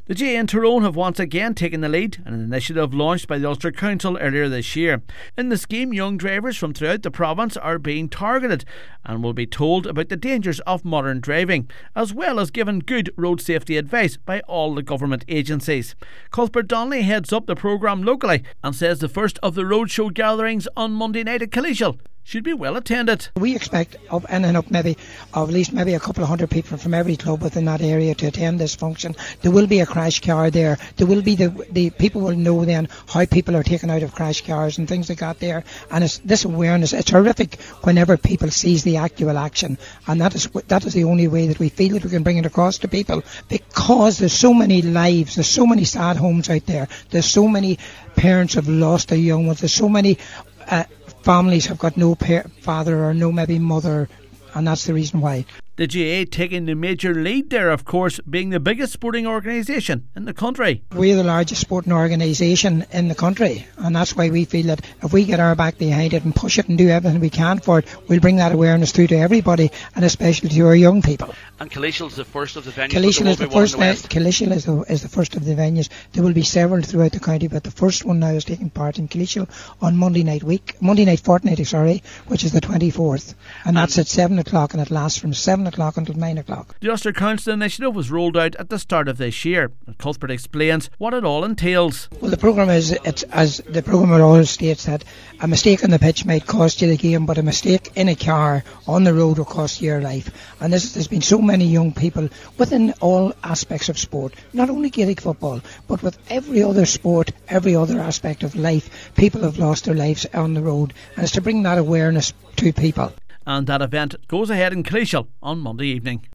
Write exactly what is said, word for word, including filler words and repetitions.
The G A A in Tyrone have once again taken the lead in an initiative launched by the Ulster Council earlier this year. In the scheme, young drivers from throughout the province are being targeted and will be told about the dangers of modern driving, as well as given good road safety advice by all the government agencies. Cuthbert Donnelly heads up the programme locally and says the first of the roadshow gatherings on Monday night at Killeshall should be well attended. We expect of ending up maybe of at least maybe a couple of hundred people from every club within that area to attend this function. There will be a crash car there. There will be the the people will know then how people are taken out of crash cars and things like that there. And it's, this awareness, it's horrific whenever people sees the actual action, and that is that is the only way that we feel that we can bring it across to people, because there's so many lives, there's so many sad homes out there, there's so many parents have lost their young ones, there's so many uh, families have got no pa- father or no maybe mother, and that's the reason why. The G A A taking the major lead there, of course, being the biggest sporting organisation in the country. We're the largest sporting organisation in the country, and that's why we feel that if we get our back behind it and push it and do everything we can for it, we'll bring that awareness through to everybody, and especially to our young people. And Killeshall is the first of the venues. Killeshall is the first. The Killeshall is the, is the first of the venues. There will be several throughout the county, but the first one now is taking part in Killeshall on Monday night week, Monday night fortnight, sorry, which is the twenty-fourth, and, and that's at seven o'clock, and it lasts from seven o'clock until nine o'clock. The Ulster Council initiative was rolled out at the start of this year, and Cuthbert explains what it all entails. Well, the programme is, it's, as the programme always states, that a mistake on the pitch might cost you the game, but a mistake in a car on the road will cost you your life. And this, there's been so many young people within all aspects of sport, not only Gaelic football, but with every other sport, every other aspect of life. People have lost their lives on the road, and it's to bring that awareness to people. And that event goes ahead in Killeshall on Monday evening.